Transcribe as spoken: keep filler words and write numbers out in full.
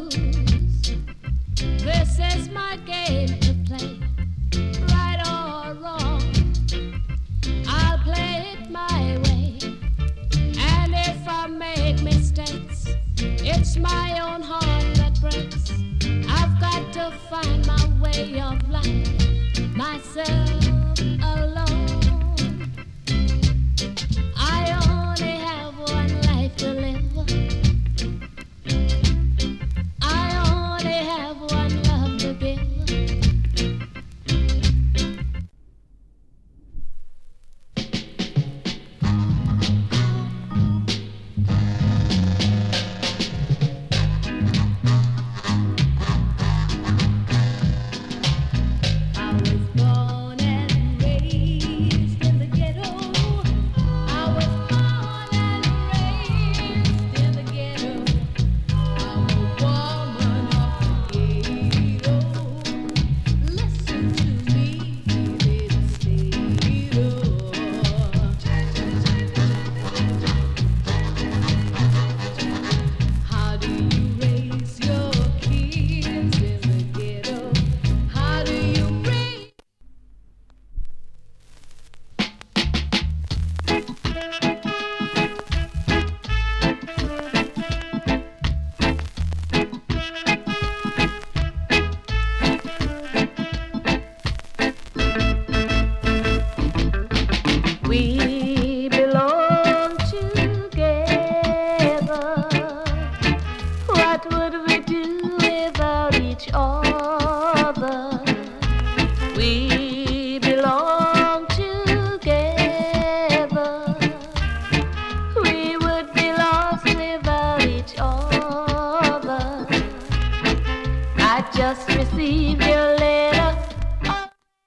lose. This is my game to play, right or wrong. I'll play it my way, and if I make mistakes, it's my own heart that breaks. I've got to find my way of life, myself alone. I only have one life to live. I only have one love to give. We belong together. What would we do without each other? We belong together. We would be lost without each other. I just received your letter.